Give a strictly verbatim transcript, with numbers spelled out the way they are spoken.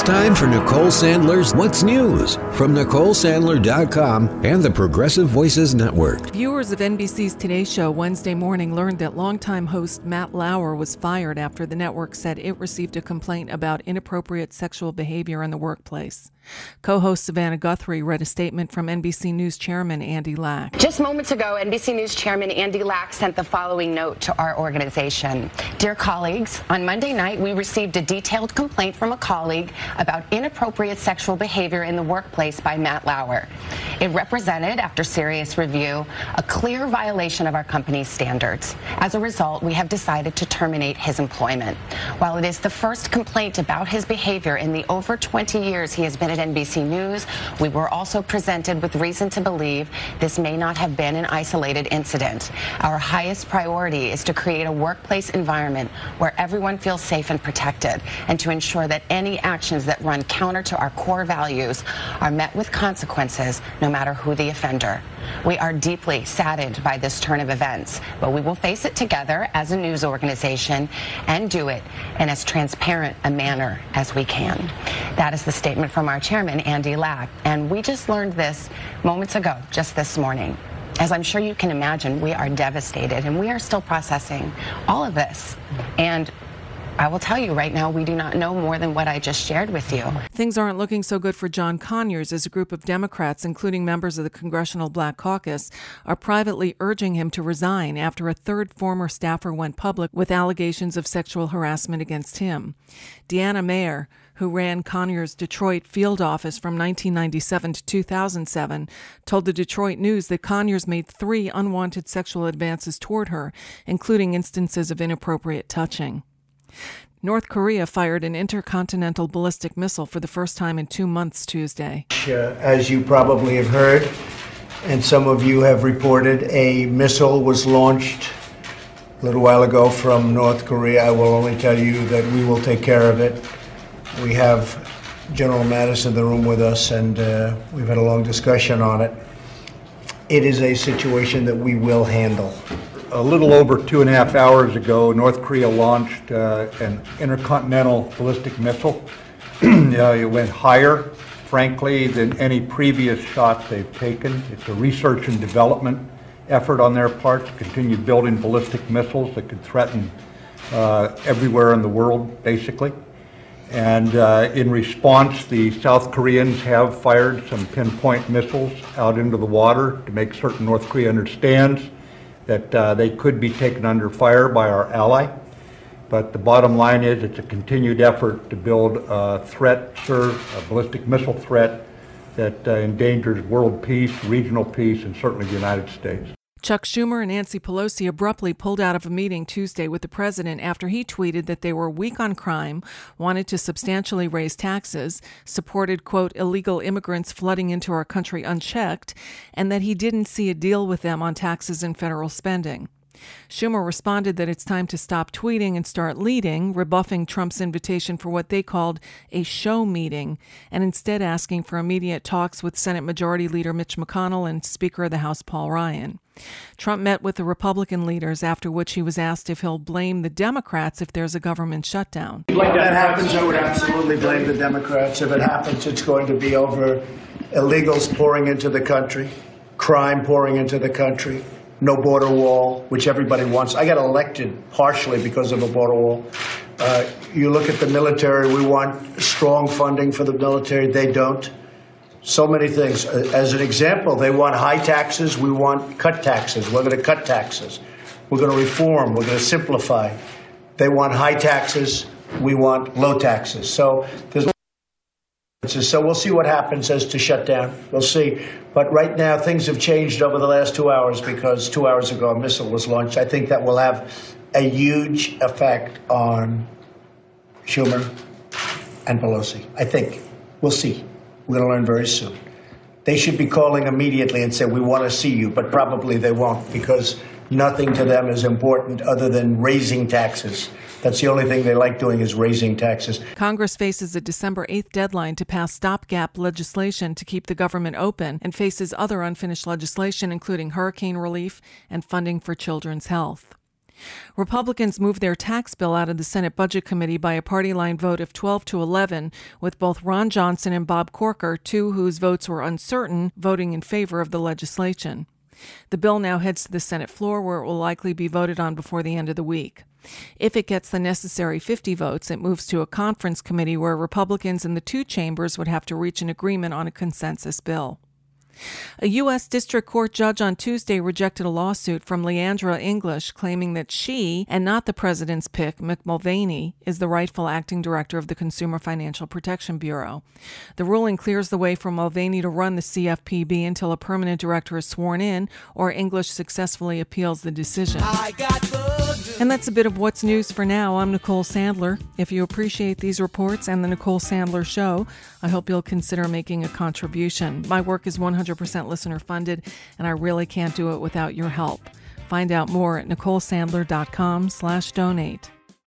time for Nicole Sandler's What's News from Nicole Sandler dot com and the Progressive Voices Network. Viewers of N B C's Today Show Wednesday morning learned that longtime host Matt Lauer was fired after the network said it received a complaint about inappropriate sexual behavior in the workplace. Co-host Savannah Guthrie read a statement from N B C News Chairman Andy Lack. Just moments ago, N B C News Chairman Andy Lack sent the following note to our organization. Dear colleagues, on Monday night we received a detailed complaint from a colleague about inappropriate sexual behavior in the workplace by Matt Lauer. It represented, after serious review, a clear violation of our company's standards. As a result, we have decided to terminate his employment. While it is the first complaint about his behavior in the over twenty years he has been at N B C News, we were also presented with reason to believe this may not have been an isolated incident. Our highest priority is to create a workplace environment where everyone feels safe and protected, and to ensure that any actions that run counter to our core values are met with consequences, no matter who the offender. We are deeply saddened by this turn of events, but we will face it together as a news organization and do it in as transparent a manner as we can. That is the statement from our chairman, Andy Lack, and we just learned this moments ago, just this morning. As I'm sure you can imagine, we are devastated, and we are still processing all of this. And I will tell you right now, we do not know more than what I just shared with you. Things aren't looking so good for John Conyers as a group of Democrats, including members of the Congressional Black Caucus, are privately urging him to resign after a third former staffer went public with allegations of sexual harassment against him. Deanna Mayer, who ran Conyers' Detroit field office from nineteen ninety-seven to two thousand seven, told the Detroit News that Conyers made three unwanted sexual advances toward her, including instances of inappropriate touching. North Korea fired an intercontinental ballistic missile for the first time in two months Tuesday. Uh, as you probably have heard, and some of you have reported, a missile was launched a little while ago from North Korea. I will only tell you that we will take care of it. We have General Mattis in the room with us, and uh, we've had a long discussion on it. It is a situation that we will handle. A little over two and a half hours ago, North Korea launched uh, an intercontinental ballistic missile. uh, it went higher, frankly, than any previous shot they've taken. It's a research and development effort on their part to continue building ballistic missiles that could threaten uh, everywhere in the world, basically. And uh, in response, the South Koreans have fired some pinpoint missiles out into the water to make certain North Korea understands that uh, they could be taken under fire by our ally. But the bottom line is it's a continued effort to build a threat, sir, a ballistic missile threat that uh, endangers world peace, regional peace, and certainly the United States. Chuck Schumer and Nancy Pelosi abruptly pulled out of a meeting Tuesday with the president after he tweeted that they were weak on crime, wanted to substantially raise taxes, supported, quote, illegal immigrants flooding into our country unchecked, and that he didn't see a deal with them on taxes and federal spending. Schumer responded that it's time to stop tweeting and start leading, rebuffing Trump's invitation for what they called a show meeting, and instead asking for immediate talks with Senate Majority Leader Mitch McConnell and Speaker of the House Paul Ryan. Trump met with the Republican leaders, after which he was asked if he'll blame the Democrats if there's a government shutdown. If that happens, I would absolutely blame the Democrats. If it happens, it's going to be over illegals pouring into the country, crime pouring into the country, no border wall, which everybody wants. I got elected partially because of a border wall. Uh, you look at the military, we want strong funding for the military. They don't. So many things. As an example, they want high taxes. We want cut taxes. We're going to cut taxes. We're going to reform. We're going to simplify. They want high taxes. We want low taxes. So there's So we'll see what happens as to shut down. We'll see. But right now, things have changed over the last two hours because two hours ago a missile was launched. I think that will have a huge effect on Schumer and Pelosi. I think. We'll see. We're going to learn very soon. They should be calling immediately and say, we want to see you, but probably they won't because nothing to them is important other than raising taxes. That's the only thing they like doing is raising taxes. Congress faces a December eighth deadline to pass stopgap legislation to keep the government open and faces other unfinished legislation, including hurricane relief and funding for children's health. Republicans moved their tax bill out of the Senate Budget Committee by a party-line vote of twelve to eleven, with both Ron Johnson and Bob Corker, two whose votes were uncertain, voting in favor of the legislation. The bill now heads to the Senate floor, where it will likely be voted on before the end of the week. If it gets the necessary fifty votes, it moves to a conference committee where Republicans in the two chambers would have to reach an agreement on a consensus bill. A U S District Court judge on Tuesday rejected a lawsuit from Leandra English claiming that she, and not the president's pick, Mick Mulvaney, is the rightful acting director of the Consumer Financial Protection Bureau. The ruling clears the way for Mulvaney to run the C F P B until a permanent director is sworn in or English successfully appeals the decision. I got the and that's a bit of what's news for now. I'm Nicole Sandler. If you appreciate these reports and the Nicole Sandler Show, I hope you'll consider making a contribution. My work is one hundred percent listener funded, and I really can't do it without your help. Find out more at nicolesandler.com slash donate.